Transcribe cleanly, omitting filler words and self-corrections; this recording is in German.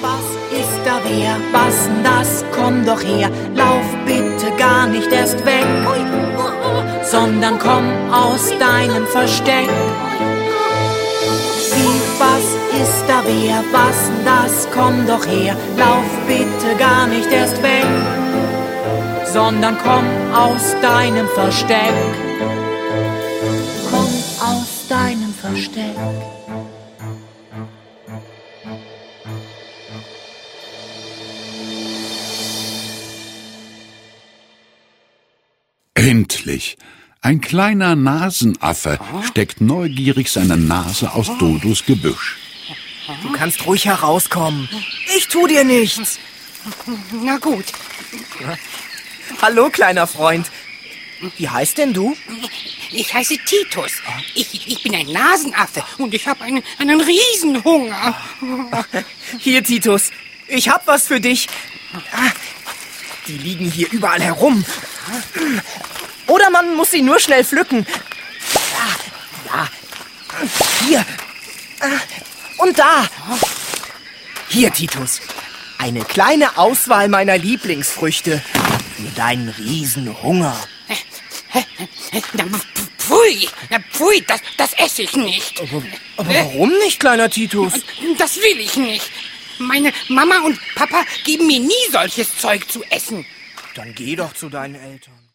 Was ist da wer? Was denn das? Komm doch her. Lauf bitte gar nicht erst weg, sondern komm aus deinem Versteck. Wie, was ist da wer? Was denn das? Komm doch her. Lauf bitte gar nicht erst weg, sondern komm aus deinem Versteck. Komm aus deinem Versteck. Endlich! Ein kleiner Nasenaffe steckt neugierig seine Nase aus Dodos Gebüsch. Du kannst ruhig herauskommen. Ich tu dir nichts. Na gut. Hallo, kleiner Freund. Wie heißt denn du? Ich heiße Titus. Ich bin ein Nasenaffe und ich habe einen Riesenhunger. Hier, Titus. Ich hab was für dich. Die liegen hier überall herum. Oder man muss sie nur schnell pflücken. Ja. Hier. Und da. Hier, Titus. Eine kleine Auswahl meiner Lieblingsfrüchte für deinen Riesenhunger. Pfui, das esse ich nicht. Aber warum nicht, kleiner Titus? Das will ich nicht. Meine Mama und Papa geben mir nie solches Zeug zu essen. Dann geh doch zu deinen Eltern.